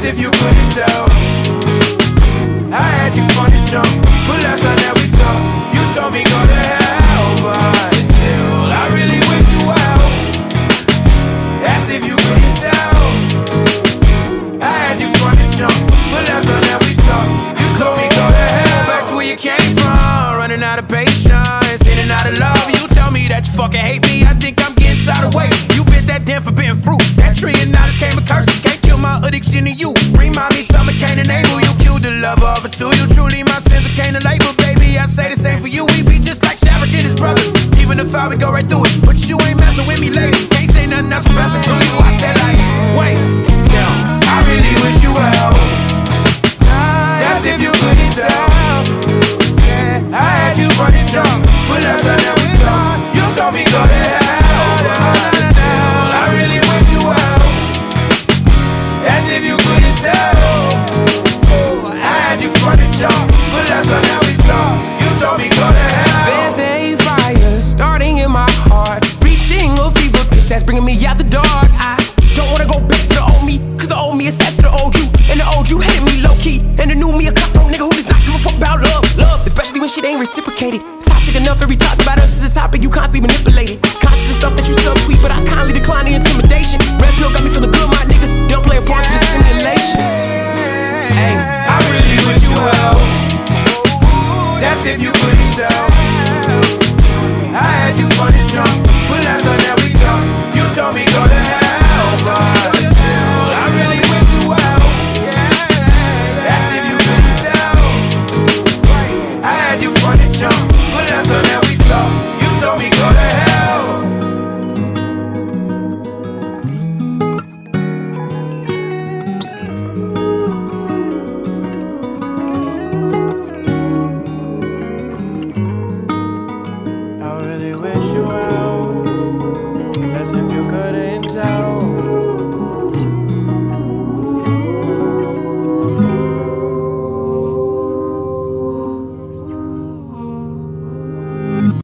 if you couldn't tell. I had you from the jump, but last time that we talked, you told me go to hell, but still, I really wish you well. As if you couldn't tell. I had you from the jump, but last time that we talked, you told me go to hell. Back to where you came from, running out of patience, in and out of love. You tell me that you fucking hate me, I think I'm getting tired of waiting. You bit that damn forbidden fruit, that tree and now this came a curse. Can't kill my addiction to you. Remind me something can't enable. You killed the lover of it too. You truly my sins I can't label, baby. I say the same for you. We be just like Shadrach and his brothers. Even if I would go right through it, but you ain't messing with me later. Can't say nothing else, pass it to you.